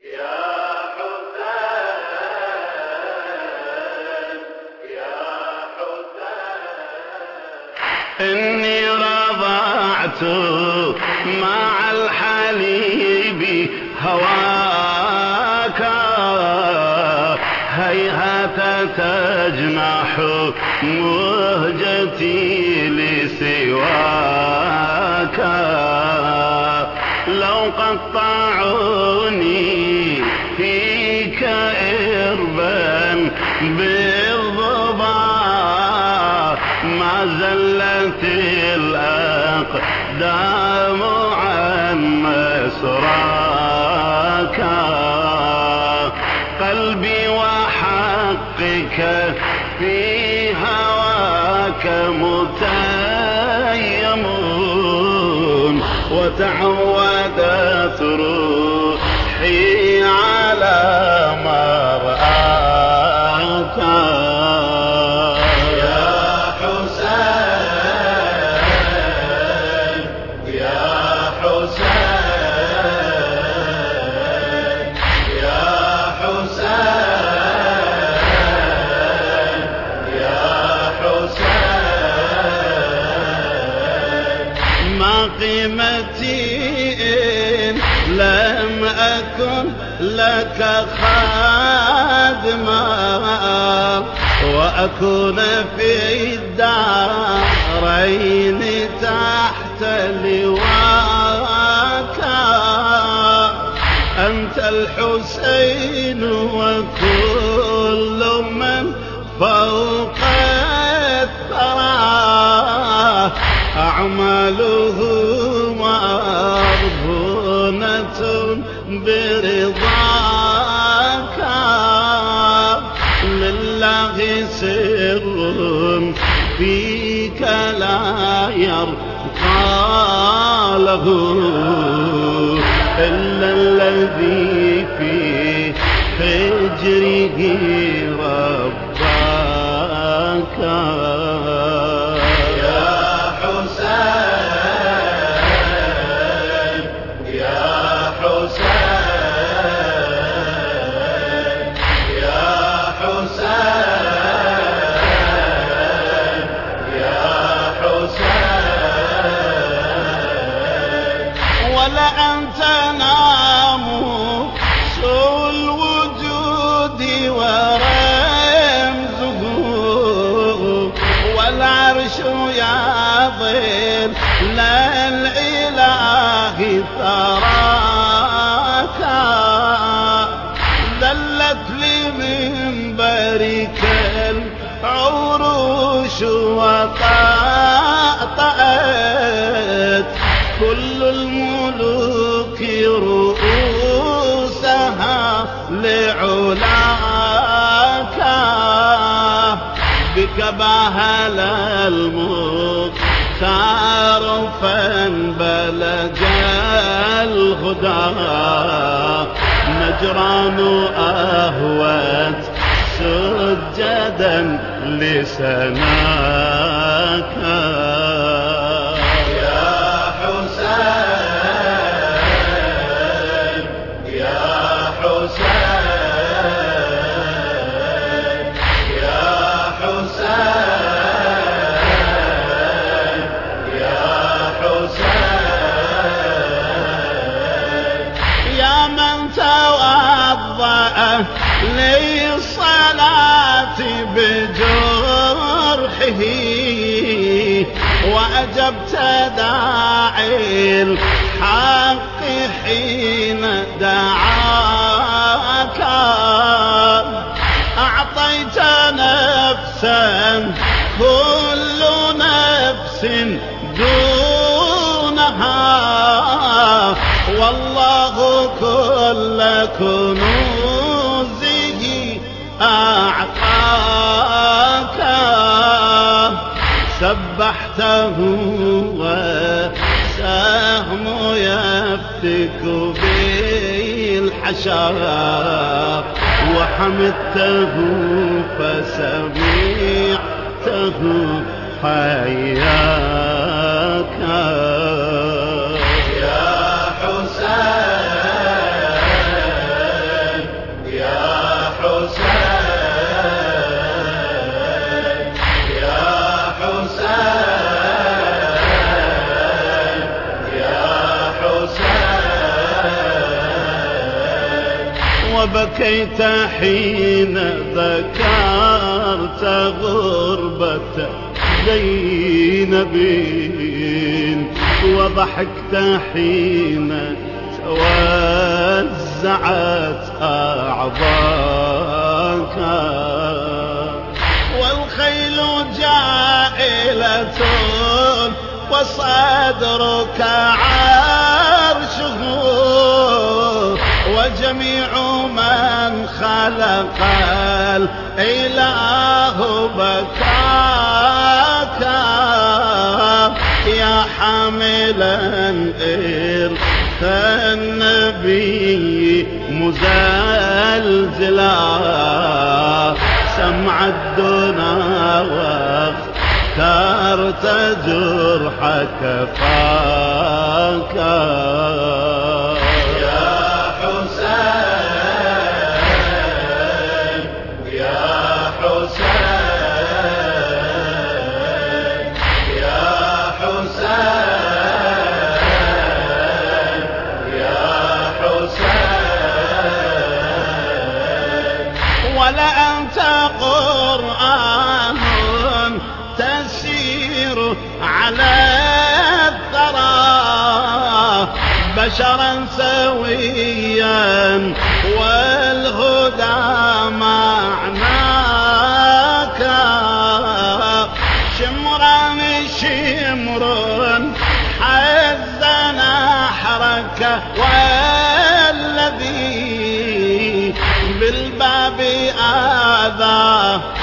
إني رضعت مع الحليب هواك، هيهات تجنح مهجتي لسواك. لو قطعوني فيك إربا بالضبا، ما زلت الأقدام عن مسراك. قلبي وحقك في هواك متيم، وتعودت روحي على مرآك. قيمتي إن لم أكن لك خادما، وأكون في الدارين تحت لواك. أنت الحسين وكل من فوق الثرى، أعماله مرهونة برضاك. لله سر فيك لا يرقى له إلا الذي في حجره رباك. ولأنت ناموس الوجود ورمزه، والعرش يظل للإله ثراك. ذلت لمنبرك العروش وطأطأت كل الملوك رؤوسها لعلاك. بك بهل المختار فانبلج الهدى، نجران أهوت سجدا لسناك. للصلاة بجرحه، وأجبت داعي الحق حين دعاك. أعطيت نفسا كل نفس دونها، والله كل كنوزه أعطاك. سبحته وسهم يفتك بالحشا، وحمدته فسمعته حياك. يا حسين وبكيت حين ذكرت غربة زينب، وضحكت حين توزعت أعضاك، والخيل جائلة وصدرك عرشه، وجميع من خلق الإله بكاك، يا حاملا إرث النبي مزلزلا، سمع الدنا واخترت جرحك فاك. يا حسين يا حسين يا حسين يا حسين، ولأنت قرآن تسير على الثرى، بشرا سويا والهدى معناك، شمرا شمر حز نحرك، والذي بالباب آذى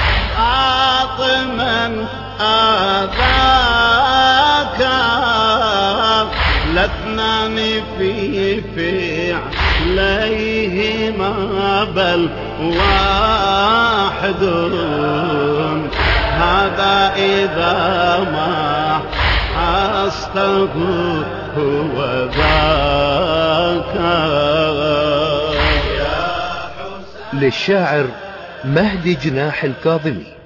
فاطما آذاك، لاثنان في فعليهما بل واحد، هذا إذا ما حسته هو ذاك. للشاعر مهدي جناح الكاظمي.